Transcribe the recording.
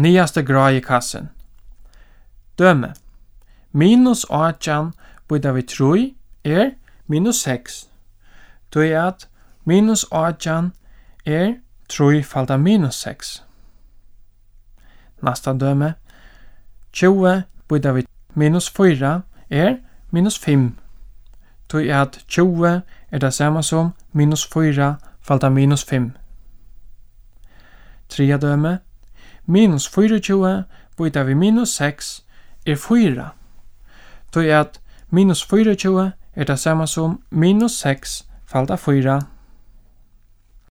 Nyaste grad i kassen. Døme. Minus 18 byta vi 3 minus 6. Då är att minus 18 3 falta minus 6. Nästa döme. 20 byta vi minus 4 minus 5. Då är att 20 det samma som minus 4 falta minus 5. Tredje döme. Minus 24 byta vi minus 6 4. Då är att minus 24 det samma som minus 6 falta 4.